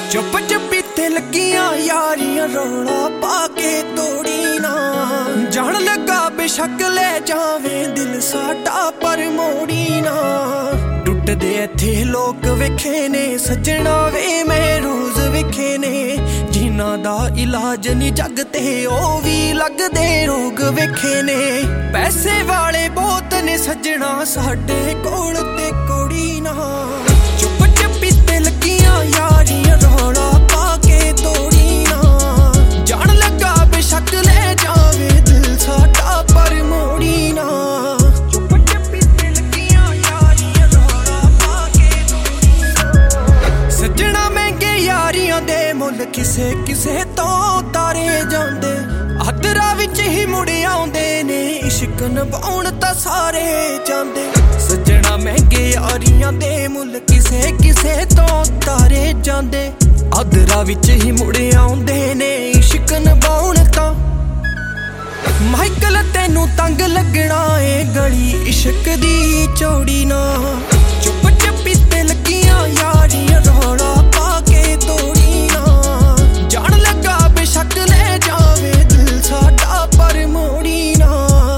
चुप चुपी ते लगियां यारियां रौला पाके तोड़ी ना। जान लगा बेशक ले जावे दिल साडा पर मोड़ी ना। टुटदे इत्थे लोक वेखे ने सजना वे मैं रोज वेखे ने। जिन्हां दा इलाज नी जग ते ओ वी लगदे रोग वेखे ने। पैसे वाले बहुत ने सजना साडे कोल ते कोड़ी ना। चुप चुपी ते लगियां यारियां रौला पाके तोड़ी ना। जान लगा बेशक ले जावे दिल साडा पर मोड़ी ना। चुप चुपी ते लगियां यारियां रौला पाके तोड़ी ना। सजना महंगे यारियां दे मुल किसे किसे तो तारे जांदे। आदरा विच ही मुड़ आउंदे ने इश्क निभाउण तां सारे जांदे। सजना महंगे यारियां दे मुल किसे किसे तो तारे जांदे। आदरा विच ही मुड़ आउंदे ने इश्क निभाउण तां। माइकल तैनू तंग लगना ए गली इश्क दी चौड़ी ना। चुप चुपी ते लगियां यारियां रौला पाके तोड़ी ना। जान लगा बेशक ले जावे दिल साडा पर मोड़ी ना।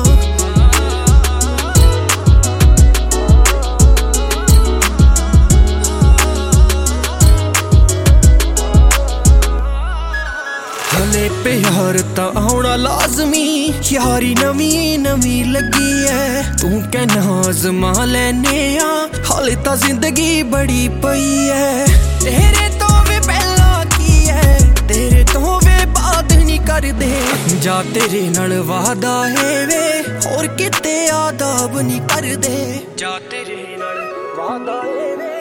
हले प्यार तां आउणा लाजमी यारी नवी नवी लगी है। तू कहना आजमा लैने आ हाले तां जिंदगी बड़ी पई है। तेरे तो वे पहला की है तेरे तो वे बात नहीं कर दे। जा तेरे नाल वादा है वे और किते आदाब नहीं कर दे। जा तेरे नाल वादा है वे